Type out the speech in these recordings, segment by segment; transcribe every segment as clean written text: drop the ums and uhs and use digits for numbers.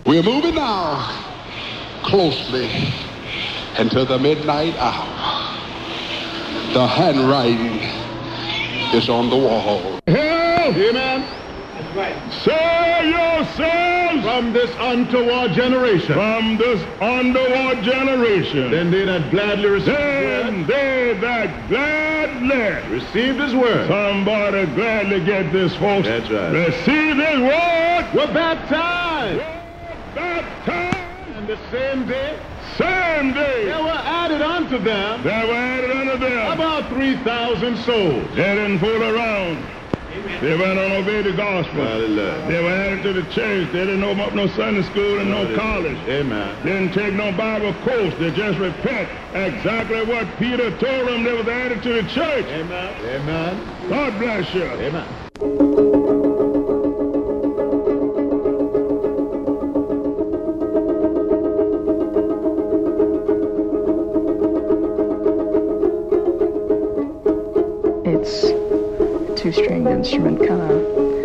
We're moving now closely into the midnight hour. The handwriting is on the wall. Amen. That's right. Save yourselves From this untoward generation. from this underworld generation. Then they that gladly receive Then they that gladly. received his word. Somebody gladly get this, folks. That's right. Receive his word. Were baptized. Baptized. And the same day, Same day. there were added unto them They were added unto them. about 3,000 souls. They didn't fool around. They went on obey the gospel. Hallelujah. They were added to the church. They didn't open up no Sunday school and no college. Amen. They didn't take no Bible course. They just repent exactly what Peter told them. They was added to the church. Amen. Amen. God bless you. Amen. It's a two-stringed instrument, kind of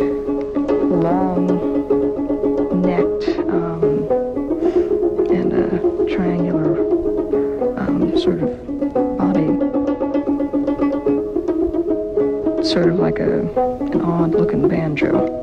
long-necked and a triangular sort of body, sort of like an odd-looking banjo.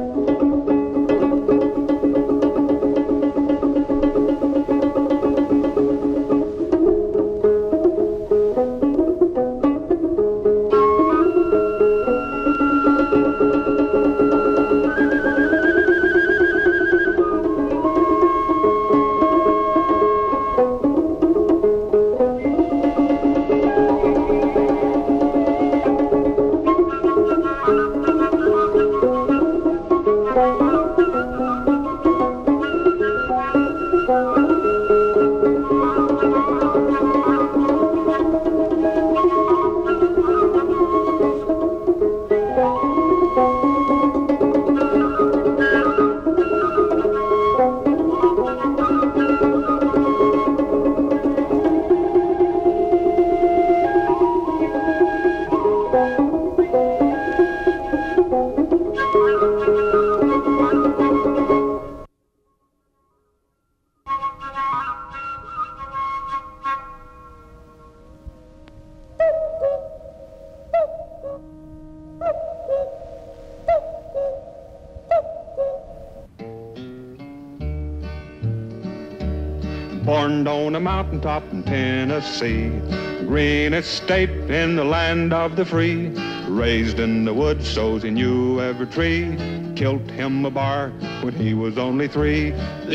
Born on a mountaintop in Tennessee, greenest state in the land of the free. Raised in the woods so he knew every tree. Killed him a bar when he was only 3.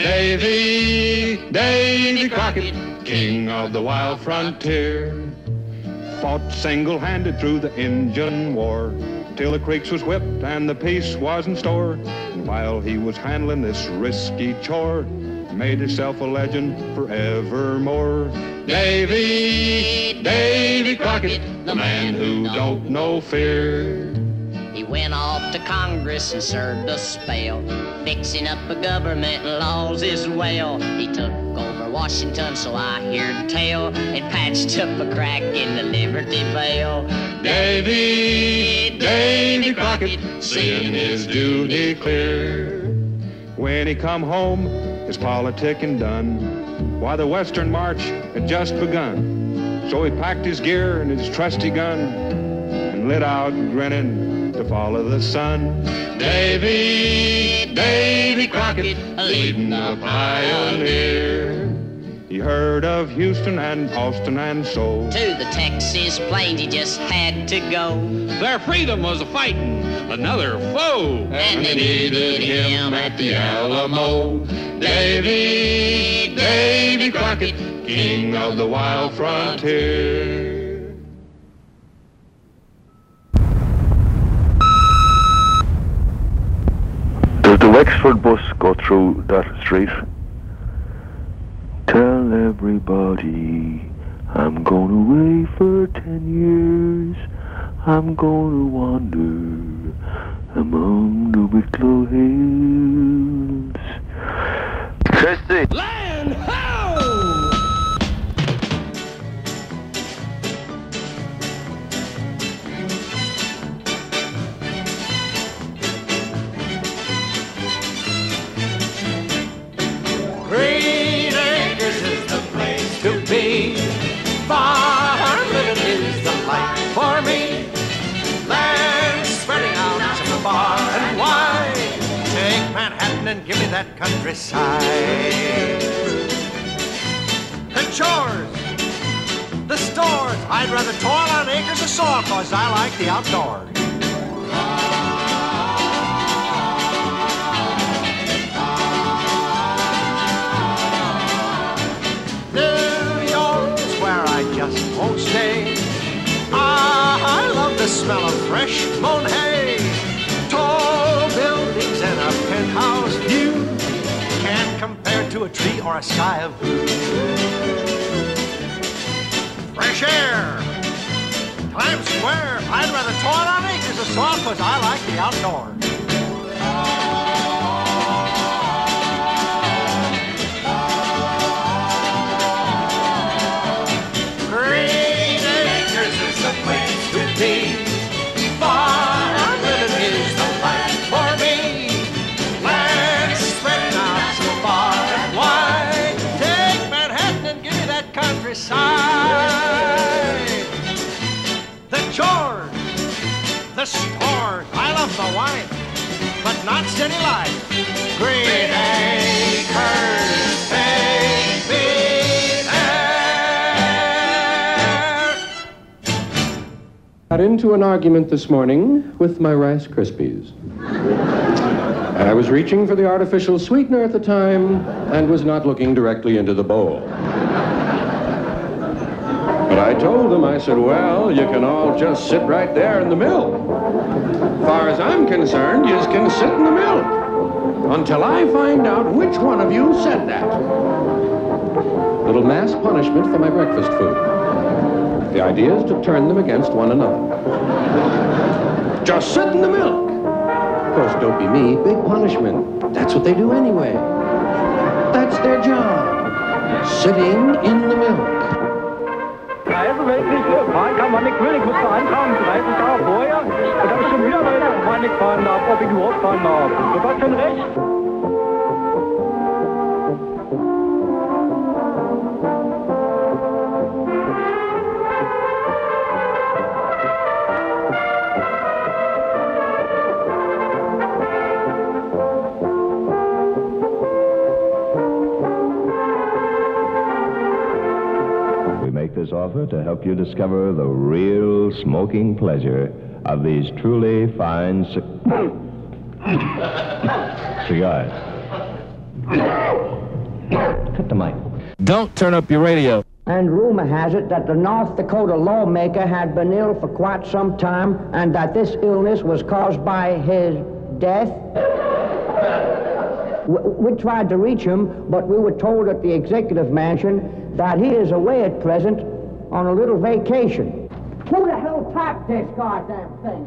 Davy Crockett, king of the wild frontier. Fought single-handed through the Injun War, till the Creeks was whipped and the peace was in store. And while he was handling this risky chore, made himself a legend forevermore. Davy Crockett, the man who don't know fear. He went off to Congress and served a spell, fixing up a government and laws as well. He took over Washington, so I heard tell, and patched up a crack in the Liberty Bell. Davy Crockett, seeing his duty clear. When he come home, his politicking done, why the Western March had just begun. So he packed his gear and his trusty gun and lit out grinning to follow the sun. Davy Crockett, leading the pioneer. He heard of Houston and Austin and so To the Texas plains he just had to go. Their freedom was fighting another foe. And they needed him at the Alamo. Davy Crockett, king of the wild frontier. Does the Wexford bus go through that street? Tell everybody I'm going away for 10 years. I'm going to wander among the Wicklow Hills. Christy! Land ho! and give me that countryside. The chores, the stores, I'd rather toil on acres of soil, 'cause I like the outdoors. New York's where I just won't stay. I love the smell of fresh mown hay. Tall buildings and a penthouse view can't compare to a tree or a sky of blue. Fresh air, Times Square, I'd rather toil on acres of soil, 'cause I like the outdoors. Green acres is the place to be. Farm living is the life for me. Land spread out so far and wide. Take Manhattan and give me that countryside. The chores, the stores, I love my wife, but not steady life. Green acres, take me there. Got into an argument this morning with my Rice Krispies. I was reaching for the artificial sweetener at the time and was not looking directly into the bowl. But I told them, I said, well, you can all just sit right there in the mill. As far as I'm concerned, you can sit in the mill until I find out which one of you said that. Little mass punishment for my breakfast food. The idea is to turn them against one another. Just sit in the milk. Of course, don't be me. Big punishment. That's what they do anyway. That's their job. Sitting in the milk. Also wenn ich nicht fahren kann, wann ich will. Ich muss da ankommen, 30 Tage vorher. Und habe ich schon wieder Leute, wann ich fahren darf, ob ich überhaupt fahren darf. Du hast schon recht. This offer to help you discover the real smoking pleasure of these truly fine cigars. Cut the mic. Don't turn up your radio. And rumor has it that the North Dakota lawmaker had been ill for quite some time and that this illness was caused by his death. We tried to reach him, but we were told at the executive mansion that he is away at present on a little vacation. Who the hell typed this goddamn thing?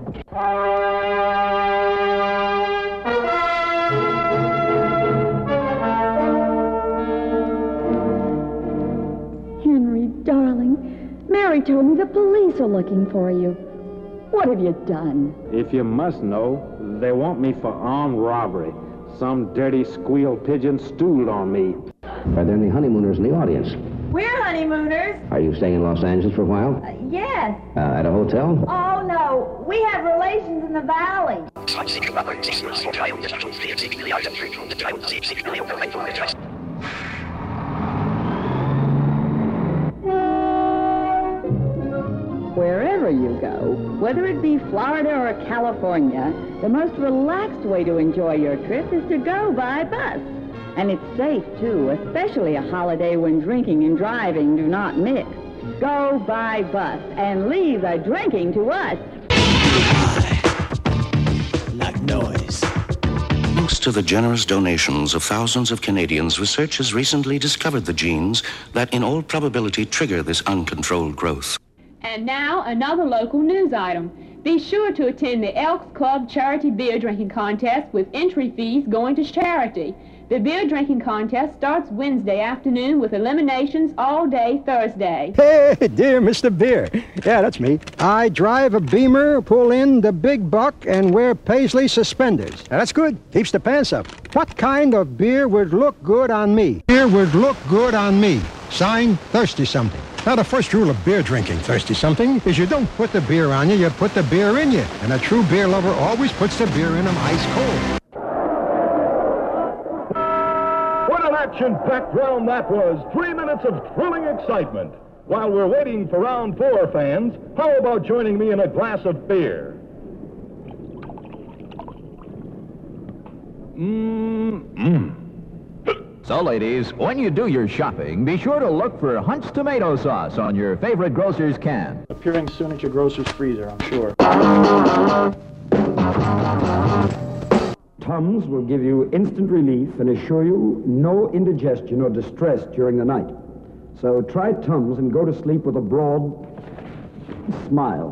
Henry, darling, Mary told me the police are looking for you. What have you done? If you must know, they want me for armed robbery. Some dirty squeal pigeon stooled on me. Are there any honeymooners in the audience? We're honeymooners. Are you staying in Los Angeles for a while? Yes. At a hotel? Oh, no. We have relations in the valley. Wherever you go, whether it be Florida or California, the most relaxed way to enjoy your trip is to go by bus. And it's safe, too, especially a holiday when drinking and driving do not mix. Go by bus and leave the drinking to us. Like noise. Thanks to the generous donations of thousands of Canadians, research has recently discovered the genes that in all probability trigger this uncontrolled growth. And now, another local news item. Be sure to attend the Elks Club Charity Beer Drinking Contest with entry fees going to charity. The beer drinking contest starts Wednesday afternoon with eliminations all day Thursday. Hey, dear Mr. Beer. Yeah, that's me. I drive a Beamer, pull in the big buck, and wear paisley suspenders. Now, that's good. Keeps the pants up. What kind of beer would look good on me? Beer would look good on me. Signed, Thirsty Something. Now, the first rule of beer drinking, Thirsty Something, is you don't put the beer on you, you put the beer in you. And a true beer lover always puts the beer in them ice cold. action-packed round that was. 3 minutes of thrilling excitement. While we're waiting for round 4, fans, how about joining me in a glass of beer? So, ladies, when you do your shopping, be sure to look for Hunt's tomato sauce on your favorite grocer's can. Appearing soon at your grocer's freezer, I'm sure. Tums will give you instant relief and assure you no indigestion or distress during the night. So try Tums and go to sleep with a broad smile.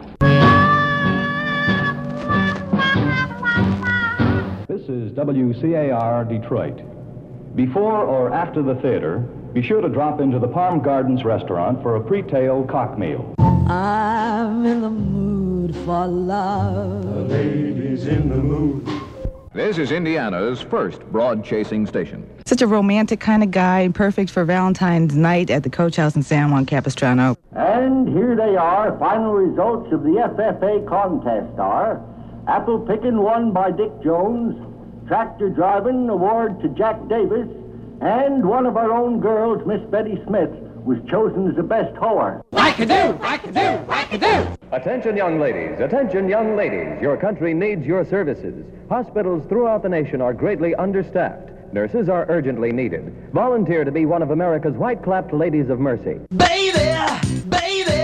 This is WCAR Detroit. Before or after the theater, be sure to drop into the Palm Gardens restaurant for a pre-tail cock meal. I'm in the mood for love. The lady's in the mood. This is Indiana's first broad-chasing station. Such a romantic kind of guy, perfect for Valentine's night at the Coach House in San Juan Capistrano. And here they are, final results of the FFA contest are: apple picking won by Dick Jones, tractor driving award to Jack Davis, and one of our own girls, Miss Betty Smith, was chosen as the best hoer. Rack-a-doo, rack-a-doo, rack-a-doo! Attention, young ladies. Attention, young ladies. Your country needs your services. Hospitals throughout the nation are greatly understaffed. Nurses are urgently needed. Volunteer to be one of America's white-clapped ladies of mercy. Baby! Baby!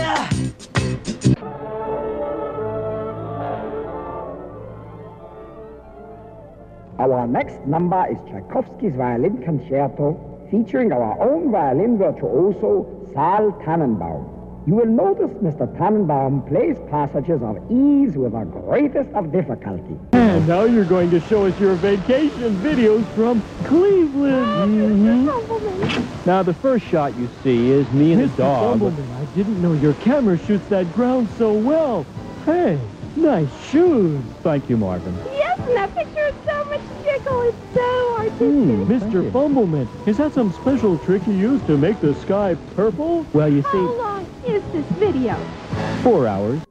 Our next number is Tchaikovsky's Violin Concerto, featuring our own violin virtuoso, Saal Tannenbaum. You will notice Mr. Tannenbaum plays passages of ease with the greatest of difficulty. And now you're going to show us your vacation videos from Cleveland. Now, the first shot you see is me and the dog. Bumbleman, I didn't know your camera shoots that ground so well. Hey, nice shoes. Thank you, Marvin. Yes, and that picture is so much jiggle. It's so artistic. Mr. Bumbleman, is that some special trick you used to make the sky purple? Well, you see... How long is this video? 4 hours.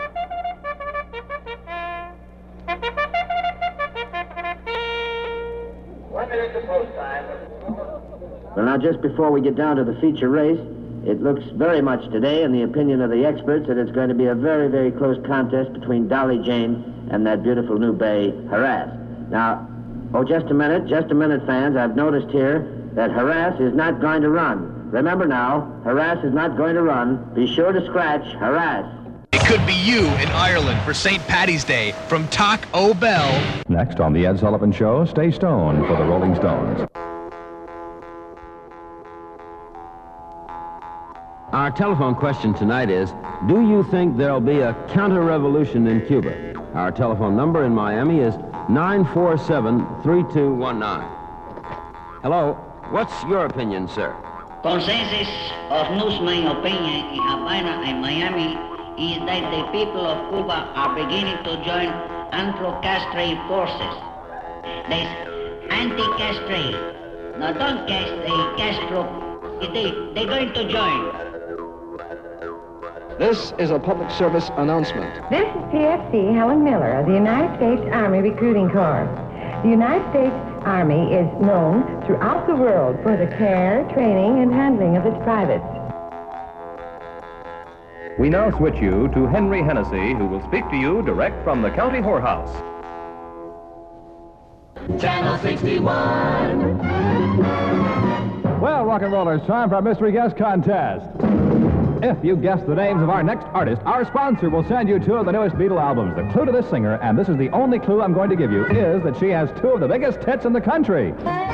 Well, now, just before we get down to the feature race, it looks very much today, in the opinion of the experts, that it's going to be a very, very close contest between Dolly Jane and that beautiful new bay, Harass. Now, just a minute, fans. I've noticed here that Harass is not going to run. Remember now, Harass is not going to run. Be sure to scratch Harass. It could be you in Ireland for St. Paddy's Day from Taco Bell. Next on The Ed Sullivan Show, stay stoned for the Rolling Stones. Our telephone question tonight is, do you think there'll be a counter-revolution in Cuba? Our telephone number in Miami is 947-3219. Hello, what's your opinion, sir? Consensus of newsman opinion in Havana and Miami is that the people of Cuba are beginning to join anti-castrate forces. There's anti-castrate. Now don't castrate, Castro. They're going to join. This is a public service announcement. This is PFC Helen Miller of the United States Army Recruiting Corps. The United States Army is known throughout the world for the care, training, and handling of its privates. We now switch you to Henry Hennessy, who will speak to you direct from the county whorehouse. Channel 61. Well, rock and rollers, time for our mystery guest contest. If you guess the names of our next artist, our sponsor will send you 2 of the newest Beatle albums. The clue to this singer, and this is the only clue I'm going to give you, is that she has 2 of the biggest hits in the country.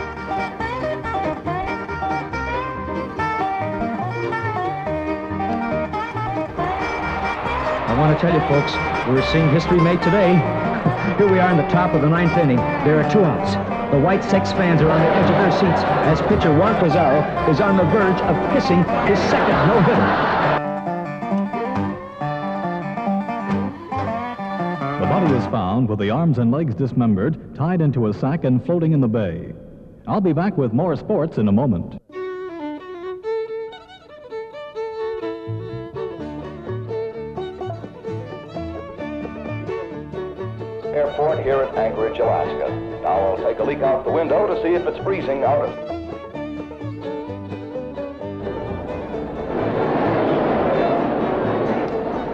I want to tell you, folks, we're seeing history made today. Here we are in the top of the 9th inning. There are 2 outs. The White Sox fans are on the edge of their seats as pitcher Juan Pizarro is on the verge of kissing his second no-hitter. The body is found with the arms and legs dismembered, tied into a sack and floating in the bay. I'll be back with more sports in a moment. Airport here at Anchorage, Alaska. Now I'll take a leak out the window to see if it's freezing out of...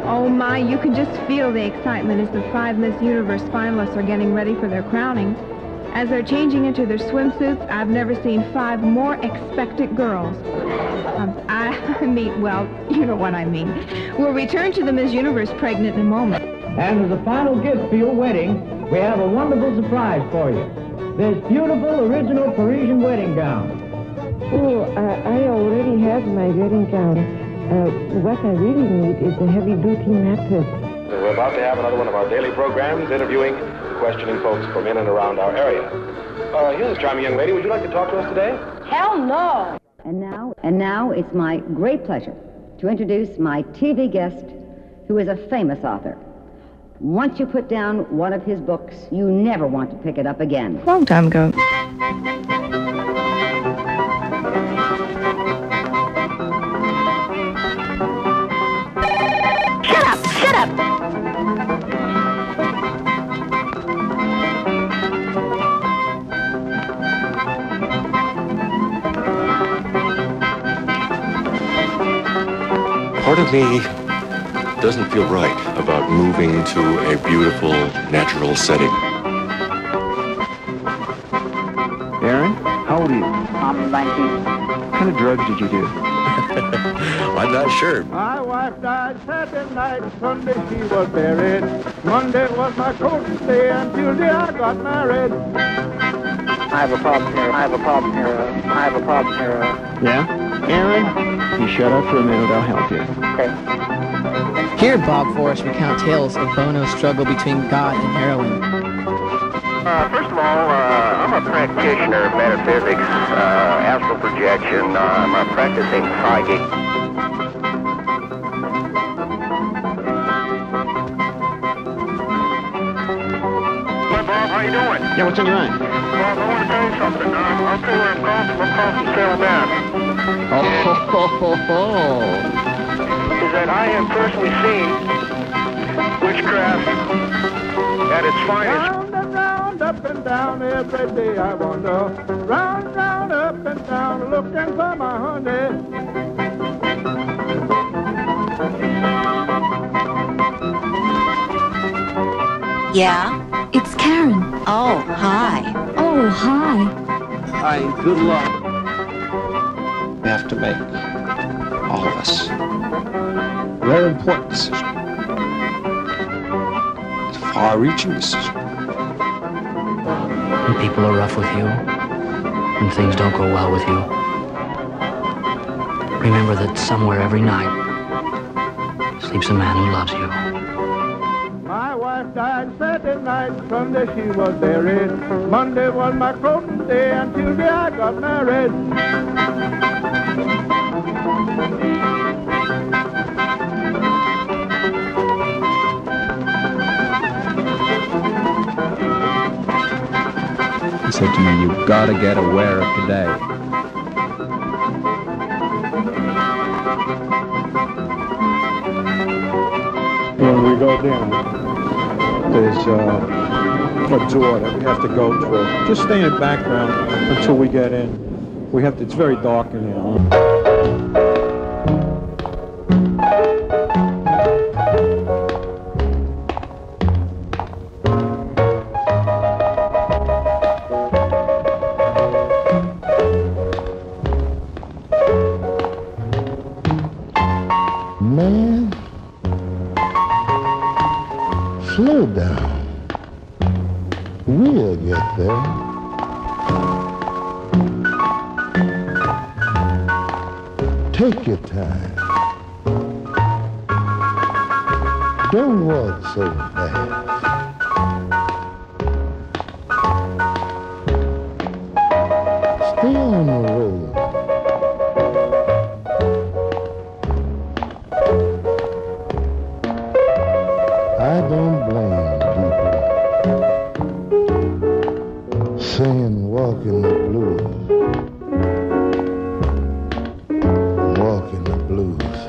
Oh, my, you can just feel the excitement as the 5 Miss Universe finalists are getting ready for their crowning. As they're changing into their swimsuits, I've never seen 5 more expectant girls. I mean, well, you know what I mean. We'll return to the Miss Universe pregnant in a moment. And as a final gift for your wedding, we have a wonderful surprise for you. This beautiful original Parisian wedding gown. Oh, I already have my wedding gown. What I really need is a heavy-duty mattress. We're about to have another one of our daily programs interviewing and questioning folks from in and around our area. Here's this charming young lady. Would you like to talk to us today? Hell no! And now it's my great pleasure to introduce my TV guest, who is a famous author. Once you put down one of his books, you never want to pick it up again. Long time ago. Shut up! Part of me doesn't feel right about moving to a beautiful, natural setting. Aaron, how old are you? I'm 19. What kind of drugs did you do? I'm not sure. My wife died Saturday night, Sunday she was buried. Monday was my courting day, and Tuesday I got married. I have a problem here. Yeah? Aaron, you shut up for a minute, I'll help you. Okay. Here, Bob Forrest recount tales of Bono's struggle between God and heroin. First of all, I'm a practitioner of metaphysics, astral projection. I'm a practicing psychic. Hi, Bob. How you doing? Yeah, what's on your mind? Bob, I want to tell you something. I'll tell you where I'm calling from Salem, Mass. Is that I have personally seen witchcraft at its finest. Round and round, up and down, every day I wander. Round, round, up and down, looking for my honey. Yeah? It's Karen. Oh, hi. Oh, hi. Hi, good luck. We have to make, all of us, a very important decision. It's a far-reaching decision. When people are rough with you, when things don't go well with you, remember that somewhere every night sleeps a man who loves you. My wife died Saturday night, Sunday she was buried. Monday was my courting day, and Tuesday I got married. He said to me, you've got to get aware of today. When we go down, there's a door that we have to go through. Just stay in the background until we get in. It's very dark in here. Man, slow down. We'll get there. Take your time. Don't walk so fast. Stay on the road. I don't blame people saying walking the blues. Walking the blues.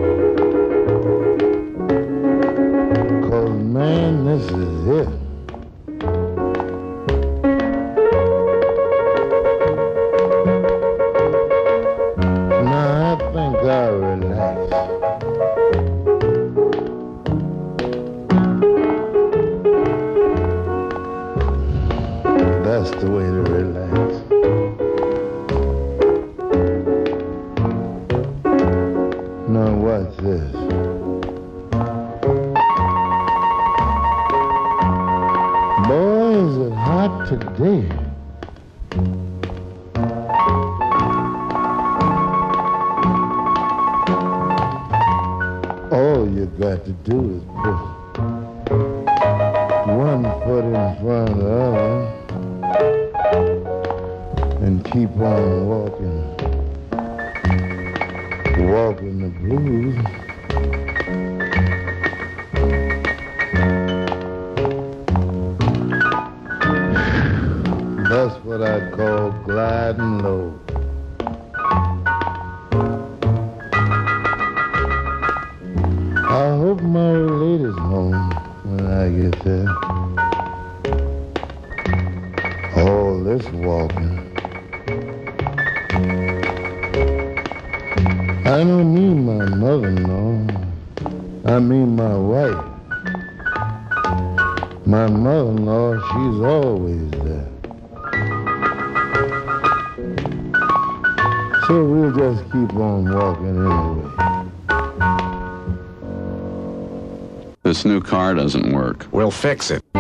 Because, man, this is it. Now, I think I'll relax. today. All you got to do is put one foot in front of the other and keep on walking. Walking the blues. That's what I'd call gliding low. I hope my lady's home when I get there. All this walking. I don't mean my mother-in-law. I mean my wife. My mother-in-law, she's always there. So we'll just keep on walking anyway. This new car doesn't work. We'll fix it.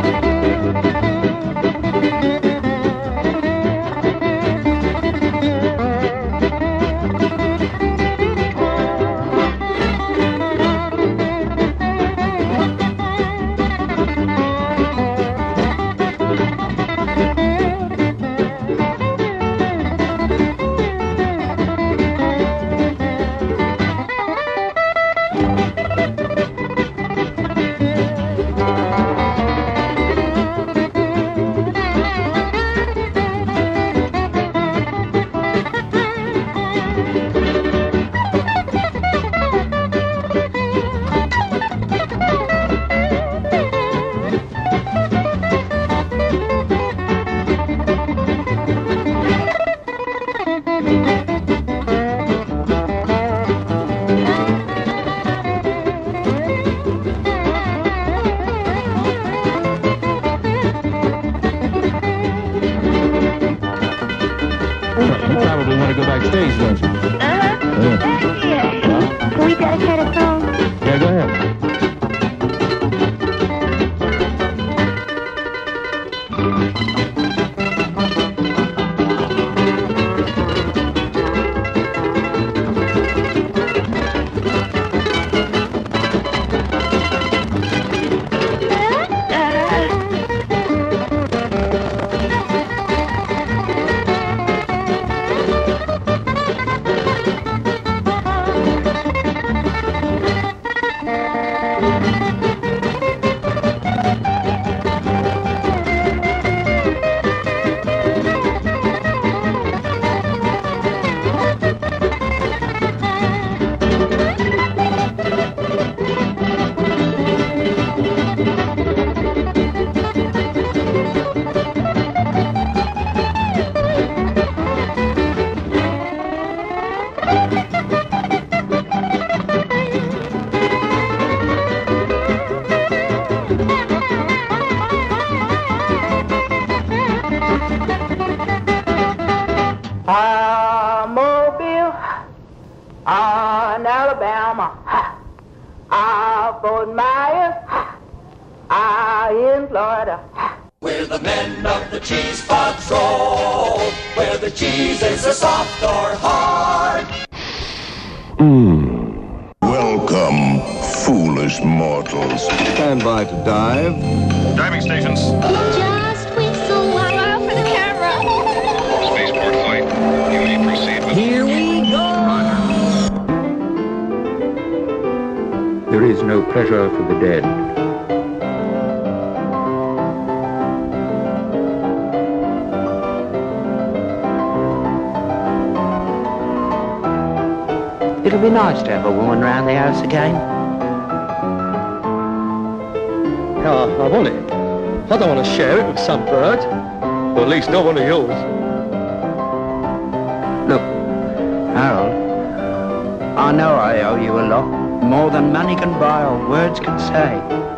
Mobile, on Alabama, Fort Myers, in Florida. We're the men of the cheese patrol, where the cheese is a soft or hard. Welcome, foolish mortals. Stand by to dive. Diving stations. Just whistle while for the camera. Spaceport flight. You may proceed with... Here we go. There is no pleasure for the dead. It'll be nice to have a woman round the house again. I want it. I don't want to share it with some bird. Or at least not one of yours. Look, Harold, I know I owe you a lot. More than money can buy or words can say.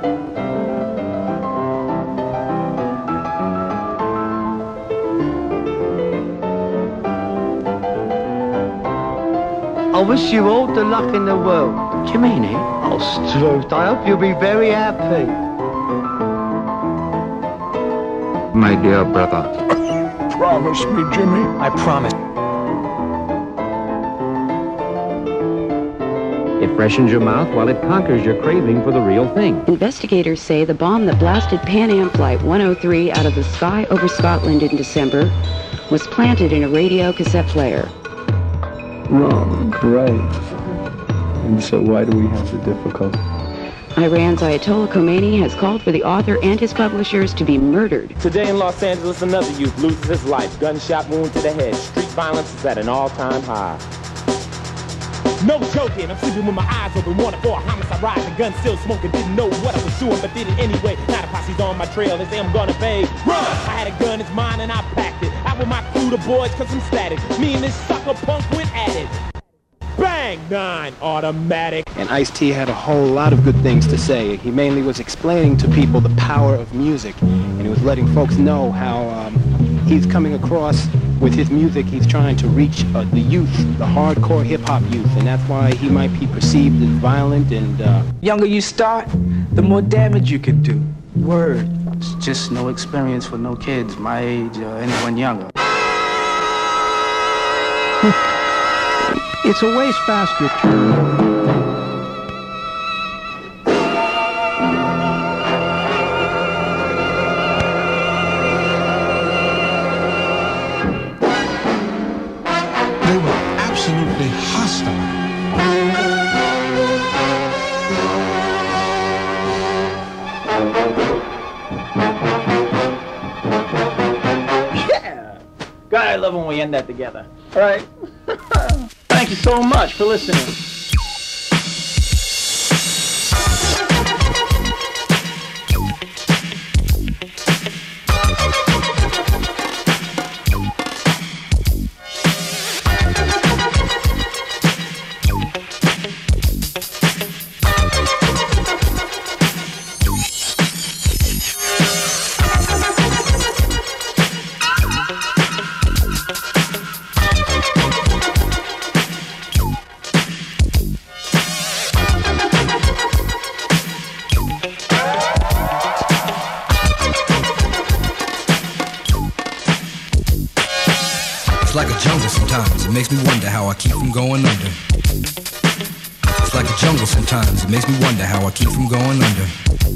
I wish you all the luck in the world. Do you mean it? Oh, Struth, I hope you'll be very happy. my dear brother. Promise me, Jimmy. I promise. It freshens your mouth while it conquers your craving for the real thing. Investigators say the bomb that blasted Pan Am Flight 103 out of the sky over Scotland in December was planted in a radio cassette player. Wrong, right. And so why do we have the difficulty? Iran's Ayatollah Khomeini has called for the author and his publishers to be murdered. Today in Los Angeles, another youth loses his life. Gunshot wound to the head. Street violence is at an all-time high. No joking, I'm sleeping with my eyes open, wanted for a homicide ride, the gun still smoking, didn't know what I was doing, but did it anyway. Now the posse's on my trail, they say I'm gonna pay. Run! I had a gun, it's mine, and I packed it. Out with my crew, the boys, cause I'm static. Me and this sucker punk went at it. Bang! 9 automatic. And Ice-T had a whole lot of good things to say. He mainly was explaining to people the power of music, and he was letting folks know how he's coming across with his music. He's trying to reach the youth, the hardcore hip-hop youth, and that's why he might be perceived as violent and... Younger you start, the more damage you can do. Word. It's just no experience for no kids my age or anyone younger. It's a wastebasket. They were absolutely hostile. Yeah! God, I love when we end that together. All right? Thank you so much for listening. Sometimes it makes me wonder how I keep from going under. It's like a jungle sometimes. It makes me wonder how I keep from going under.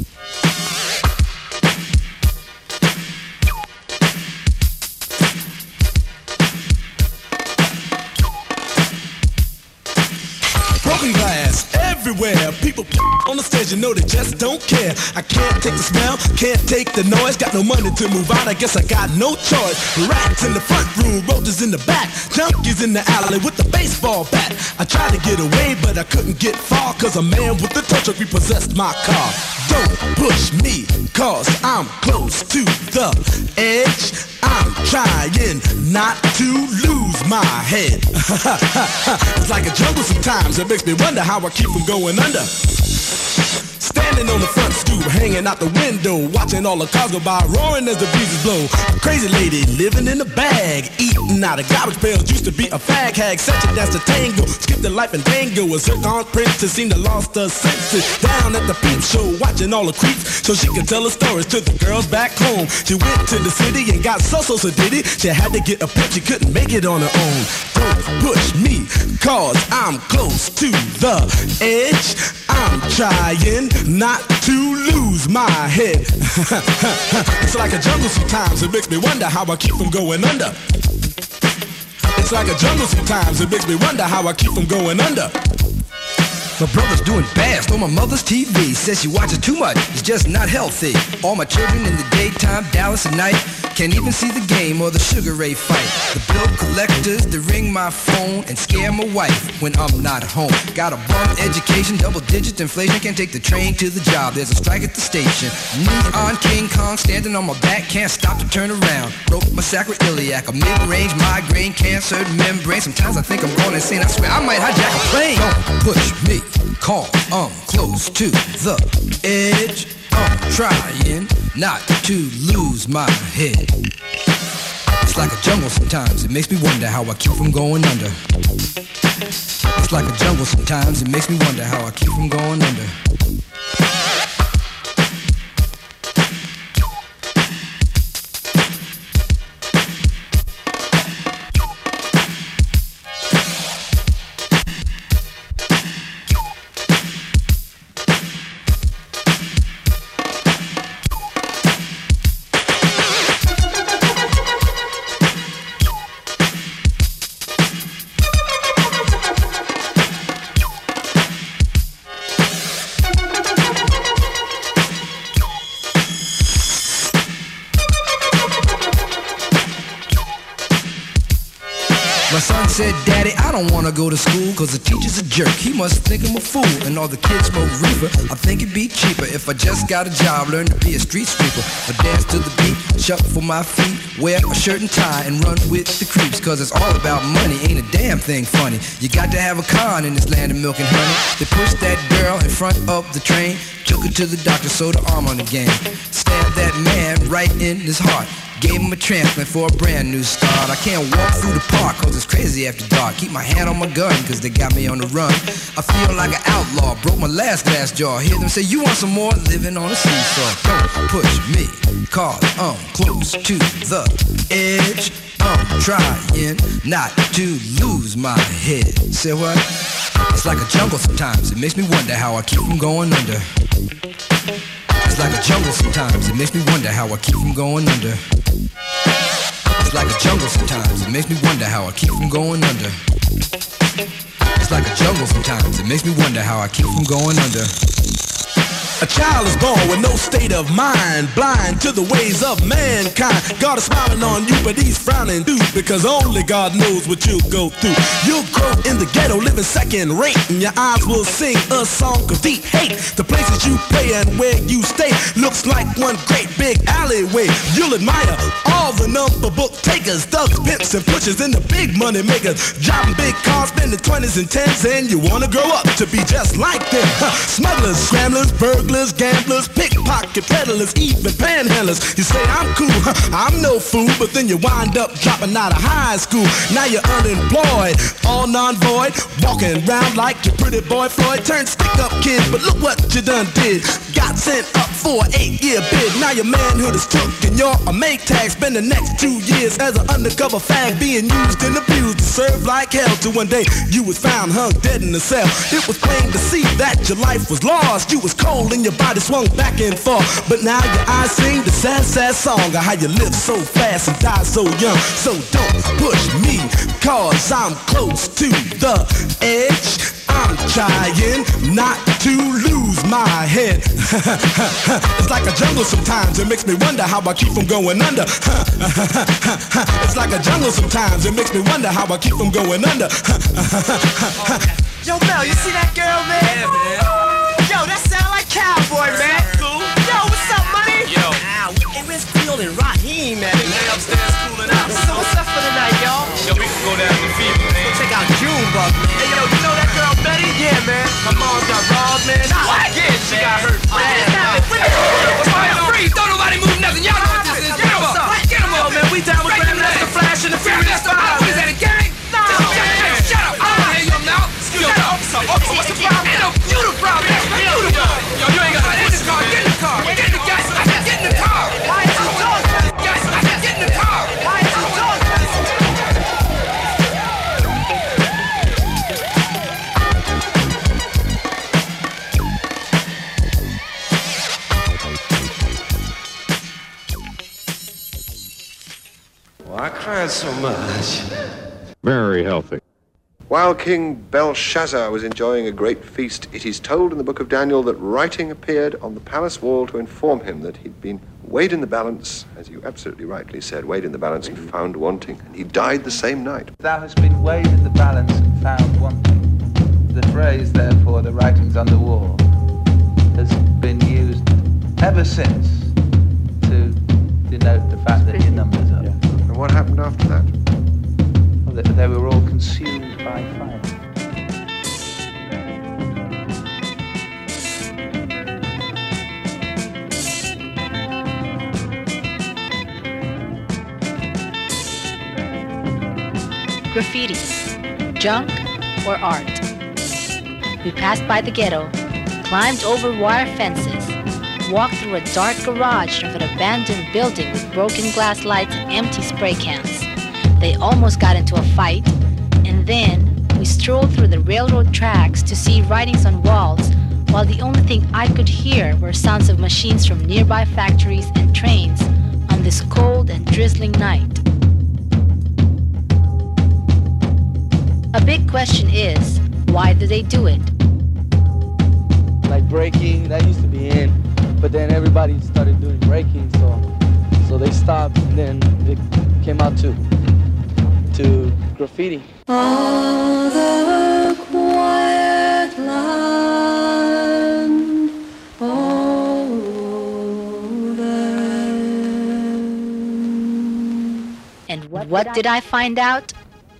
Broken glass everywhere. People on the stage, you know they just don't care. I can't take the smell, can't take the noise. Got no money to move out, I guess I got no choice. Rats in the front room, roaches in the back, junkies in the alley with the baseball bat. I tried to get away, but I couldn't get far, cause a man with the tow truck repossessed my car. Don't push me, cause I'm close to the edge. I'm trying not to lose my head. It's like a jungle sometimes, it makes me wonder how I keep from going under. Standing on the front stoop, hanging out the window, watching all the cars go by, roaring as the breezes blow. A crazy lady living in a bag, eating out of garbage pails, used to be a fag hag, such a dance to tango, skipped the life and tango. A zircon princess seemed to lost her senses. Down at the peep show, watching all the creeps, so she could tell her stories to the girls back home. She went to the city and got so did it. She had to get a pimp, she couldn't make it on her own. Don't push me, cause I'm close to the edge. I'm trying not to lose my head. It's like a jungle sometimes, it makes me wonder how I keep from going under. It's like a jungle sometimes, it makes me wonder how I keep from going under. My brother's doing bad on my mother's TV. Says she watches too much, it's just not healthy. All my children in the daytime, Dallas at night. Can't even see the game or the Sugar Ray fight. The bill collectors, they ring my phone and scare my wife when I'm not home. Got a bum education, double-digit inflation. Can't take the train to the job, there's a strike at the station. Neon King Kong standing on my back, can't stop to turn around. Broke my sacroiliac, a mid-range migraine, cancer membrane. Sometimes I think I'm going insane, I swear I might hijack a plane. Don't push me, cause I'm close to the edge. I'm trying not to lose my head. It's like a jungle sometimes, it makes me wonder how I keep from going under. It's like a jungle sometimes, it makes me wonder how I keep from going under. said, Daddy, I don't wanna go to school, cause the teacher's a jerk. He must think I'm a fool, and all the kids smoke reefer. I think it'd be cheaper if I just got a job, learn to be a street sweeper. I dance to the beat, shuffle my feet, wear a shirt and tie, and run with the creeps. Cause it's all about money, ain't a damn thing funny. You got to have a con in this land of milk and honey. They pushed that girl in front of the train, took her to the doctor, sewed her arm on the game. Stabbed that man right in his heart, gave him a transplant for a brand new start. I can't walk through the park cause it's crazy after dark. Keep my hand on my gun cause they got me on the run. I feel like an outlaw, broke my last glass jaw. Hear them say, you want some more? Living on a seesaw. Don't push me cause I'm close to the edge. I'm trying not to lose my head. Say what? It's like a jungle sometimes. It makes me wonder how I keep from going under. It's like a jungle sometimes. It makes me wonder how I keep from going under. It's like a jungle sometimes. It makes me wonder how I keep from going under. It's like a jungle sometimes. It makes me wonder how I keep from going under. A child is born with no state of mind, blind to the ways of mankind. God is smiling on you, but he's frowning too, because only God knows what you'll go through. You'll grow in the ghetto, living second rate, and your eyes will sing a song of deep hate. The places you play and where you stay looks like one great big alleyway. You'll admire all the number book takers, thugs, pimps, and pushers, and the big money makers, driving big cars, spending 20s and 10s, and you wanna grow up to be just like them. Smugglers, scramblers, burglars, gamblers, pickpocket peddlers, even panhandlers. You say I'm cool, I'm no fool, but then you wind up dropping out of high school. Now you're unemployed, all non-void, walking around like your pretty boy Floyd. Turned stick-up kid, but look what you done did. Got sent up for an 8-year bid. Now your manhood is took and you're a make tag. Spend the next 2 years as an undercover fag, being used and abused to serve like hell. Till one day you was found hung dead in a cell. It was plain to see that your life was lost. You was cold and your body swung back and forth. But now your eyes sing the sad, sad song of how you live so fast and die so young. So don't push me, cause I'm close to the edge. I'm trying not to lose my head. It's like a jungle sometimes. It makes me wonder how I keep from going under. It's like a jungle sometimes. It makes me wonder how I keep from going under. Yo, Mel, you see that girl, man? Yeah, man. Yo, that sound like Cowboy, man. Cool. Yo, what's up, money? Yo. Hey, where's Creole and Raheem, man? They upstairs cooling out. So what's up for the night, y'all? Yo, we can go down to the field, man. Check out Junebug. Hey, yo, you know that girl Betty? Yeah, man. My mom got robbed, man. What? Yeah, she got hurt. What's free? Don't nobody move nothing. Y'all know what this is. Get him up. Get him up. Yo, man, we down with Grandmaster Flash and the Furious Five. What is that, a gang? No. Shut up. I don't hear you now. Yo, officer, what's the problem? Ain't no you the problem. Yo, you ain't got this car. Get in the car. Get in the gas. Get in the car. Why is you talking? Gas. Get in the car. Why is you talking? Well, I cried so much. Very healthy. While King Belshazzar was enjoying a great feast, it is told in the book of Daniel that writing appeared on the palace wall to inform him that he'd been weighed in the balance, as you absolutely rightly said, weighed in the balance and found wanting, and he died the same night. Thou hast been weighed in the balance and found wanting. The phrase, therefore, the writings on the wall, has been used ever since to denote the fact that your number's up. And what happened after that? Well, they were all consumed by fire. Graffiti, junk, or art. We passed by the ghetto, climbed over wire fences, walked through a dark garage of an abandoned building with broken glass lights and empty spray cans. They almost got into a fight, and then we strolled through the railroad tracks to see writings on walls, while the only thing I could hear were sounds of machines from nearby factories and trains on this cold and drizzling night. A big question is, why do they do it? Like breaking, that used to be in, but then everybody started doing breaking, so they stopped, and then it came out too. to graffiti. On the quiet land, And what did I find out?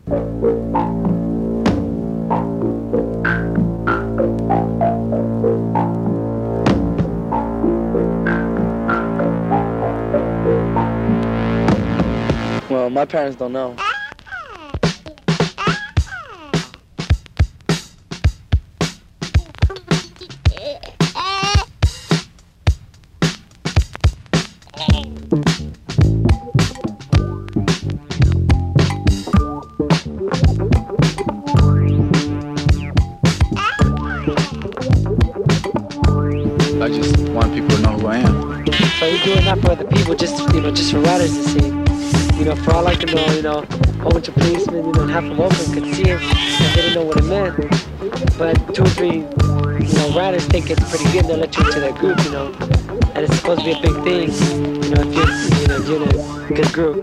Well, my parents don't know. I just want people to know who I am. So you're doing that for other people, just for writers to see. For all I can know, a whole bunch of policemen, and half of Oakland could see it, and they didn't know what it meant. But 2 or 3, writers think it's pretty good. They'll let you into their group, and it's supposed to be a big thing, if you're in a good group.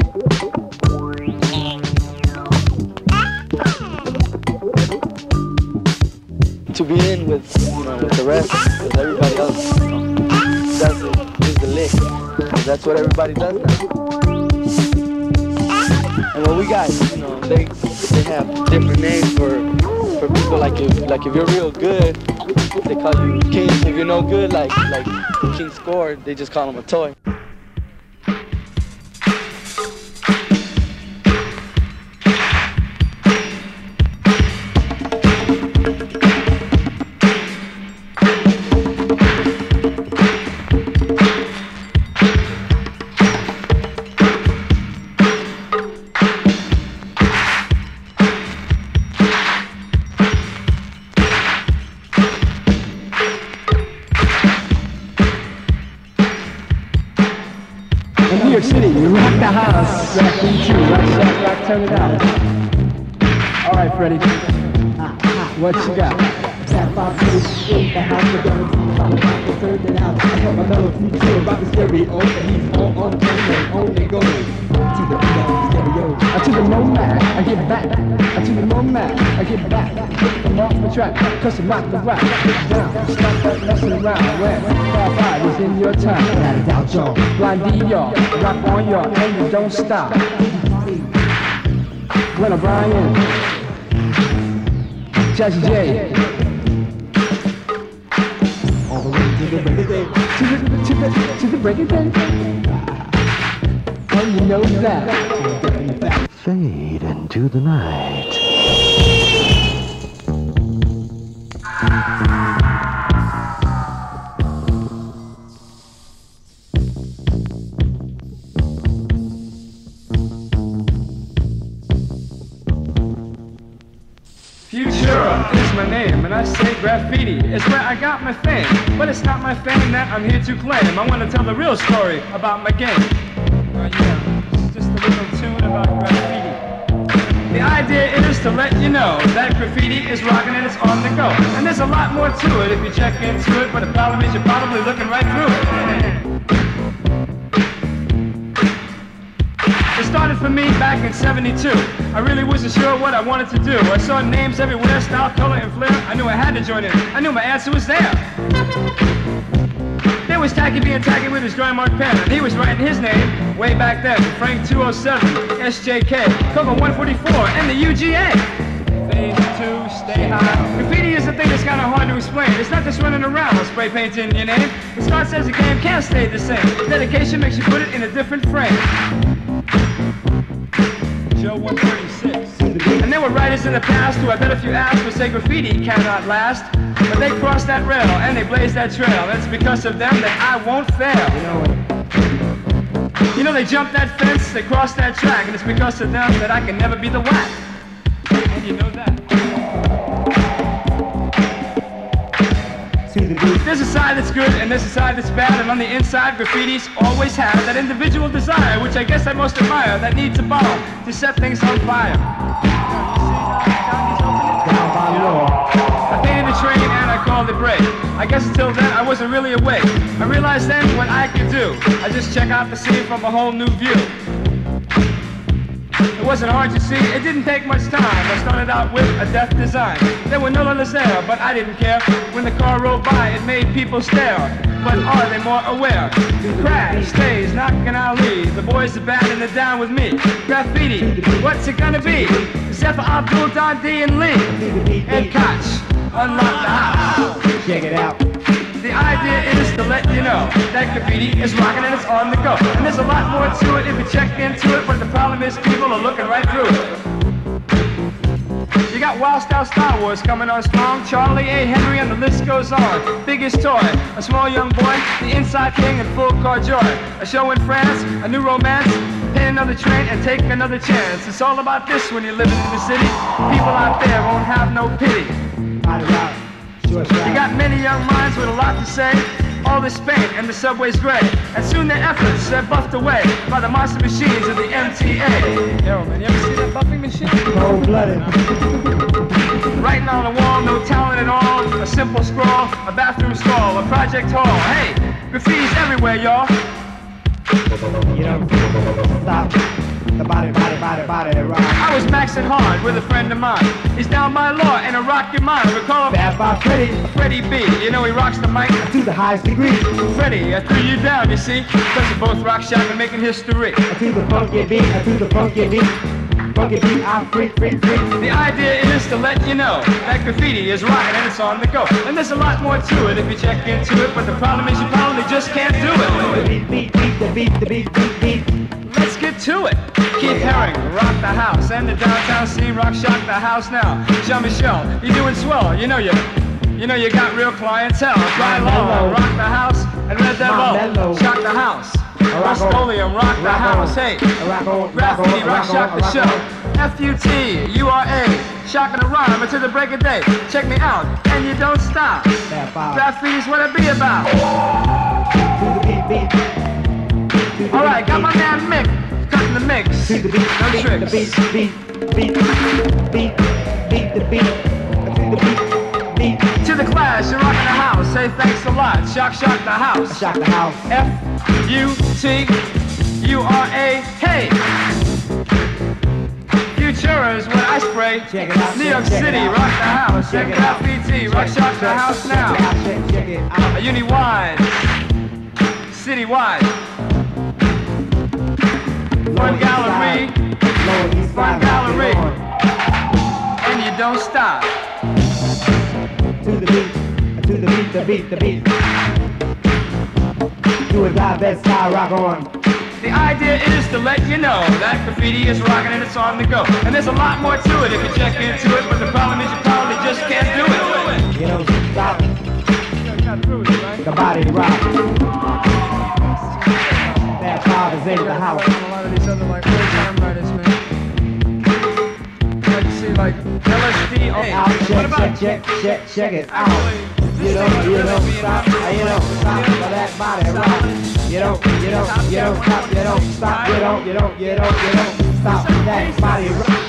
To be in with the rest, because everybody else does it, is the lick. Because that's what everybody does now. And what we got, they have different names for people. Like if you're real good, they call you King. If you're no good, like King Score, they just call him a toy. New York City, you rock the house. Rock me too. Rock, turn it out. All right, Freddie. What you got? Tap out in the house, we're gonna turn it out. I got my melody too about the stereo, and he's on the only going to the stereo. I to the nomad, I get back. I to the nomad, I get back. I'm off the track, cause I'm not the rap. Get down, stop that messing around. When 5 is in your time, without a doubt, y'all. Blondie, y'all, rock on y'all, and you don't stop. Glenn O'Brien, Jazzy J. All the way to the break of day, to the break of day. And you know that. Fade into the night. Futura is my name, and I say graffiti is where I got my fame. But it's not my fame that I'm here to claim. I want to tell the real story about my game. It's just a little tune about graffiti. The idea is to let you know that graffiti is rocking and it's on the go. And there's a lot more to it if you check into it, but the problem is you're probably looking right through it. It started for me back in '72. I really wasn't sure what I wanted to do. I saw names everywhere, style, color, and flair. I knew I had to join in. I knew my answer was there. There was Tacky being tacky with his dry mark pen, and he was writing his name way back then. Frank 207, SJK, Coco 144, and the UGA. Phase 2, stay high. Graffiti is the thing that's kind of hard to explain. It's not just running around or spray painting your name. It starts as a game, can't stay the same. Dedication makes you put it in a different frame. Joe 136. And there were writers in the past who I bet if you asked would say graffiti cannot last. But they crossed that rail and they blazed that trail. And it's because of them that I won't fail. They jumped that fence, they crossed that track, and it's because of them that I can never be the whack. And you know that. There's a side that's good and there's a side that's bad, and on the inside graffiti's always have that individual desire, which I guess I most admire, that needs a bomb to set things on fire. I painted a train and I called it break. I guess until then I wasn't really awake. I realized then what I could do. I just check out the scene from a whole new view. It wasn't hard to see, it didn't take much time. I started out with a death design. There were no letters there, but I didn't care. When the car rolled by, it made people stare. But are they more aware? Crash, stays, knocking Ali. The boys are bad and they're down with me. Graffiti, what's it gonna be? Zephyr, Abdul, Don D, and Lee. Ed Koch, unlock the house. Check it out. The idea is to let you know that graffiti is rocking and it's on the go. And there's a lot more to it if you check into it, but the problem is people are looking right through it. You got Wild Style Star Wars coming on strong, Charlie A. Henry, and the list goes on. Biggest toy, a small young boy, the inside king and full car joy. A show in France, a new romance, pay another train and take another chance. It's all about this when you're living in the city. People out there won't have no pity. You got many young minds with a lot to say. All this paint and the subway's gray. And soon their efforts, they're buffed away by the monster machines of the MTA. Yo, man, you ever see that buffing machine? Cold-blooded. Writing on the wall, no talent at all. A simple scrawl, a bathroom stall, a project hall. Hey, graffiti's everywhere, y'all. You don't stop. The body, rock. I was maxing hard with a friend of mine. He's down by law and a rock your mind. We call him Bad Bob Freddie B. You know he rocks the mic to the highest degree. Freddie, I threw you down, you see, because we both rock shop and making history. I do the funky beat, funky beat, I'm free. The idea is to let you know that graffiti is rocking and it's on the go. And there's a lot more to it if you check into it, but the problem is you probably just can't do it. The beat. Let's get to it. Keith Haring, rock the house, and the downtown scene, rock shock the house now. Jean-Michel, you're doing swell. You know you got real clientele. Dry Long, rock the house, and Red Devil, shock the house. Rust-Oleum, rock the house. Hey, Graffiti, rock shock the show. F-U-T-U-R-A, shocking the rhyme until the break of day. Check me out, and you don't stop. Graffiti's what it be about. All right, got my man Mick cutting the mix. No tricks. To the Clash, you're rocking the house. Say thanks a lot. Shock the house. Shock the house. F-U-T-U-R-A. Hey. Futura is what I spray. New York City, rock the house. Check it out, PT. Rock shock the house now. A uni-wide, city-wide. One gallery, and you don't stop. To the beat. Do it live, best style, rock on. The idea is to let you know that graffiti is rocking and it's on the go. And there's a lot more to it if you check into it, but the problem is you probably just can't do it. You don't stop. The body rock. That Bob is in the house. A lot of these other like old-time writers, man. Like you see like LSD. What about check it out. You don't stop for that body rock. You don't stop that body rock.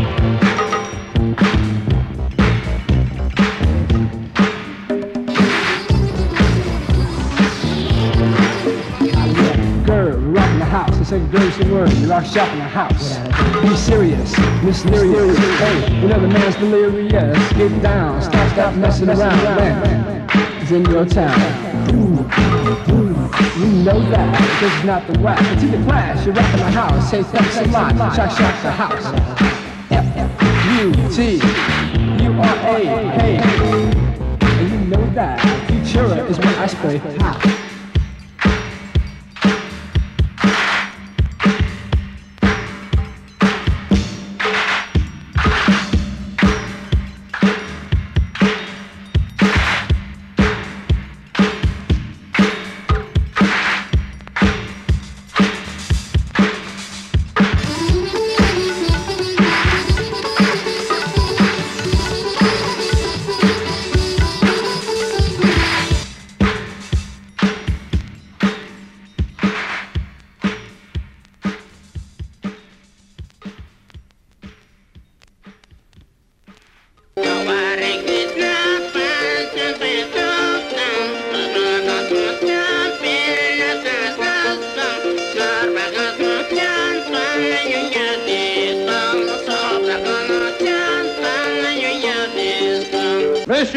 Rockin' the house, it's a great word. You rock shop in the house. Be serious, mysterious. Hey, you know the man's delirious. Get down, stop messing around. Man, it's in your town. You know that this is not the whack. To the Clash, you're rockin' the house. Say thanks a lot. Shock the house. F-U-T-U-R-A. Hey, and you know that Futura is what I spray.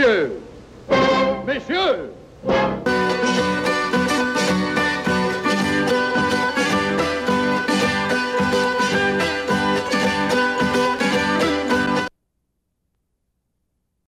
Messieurs! Messieurs!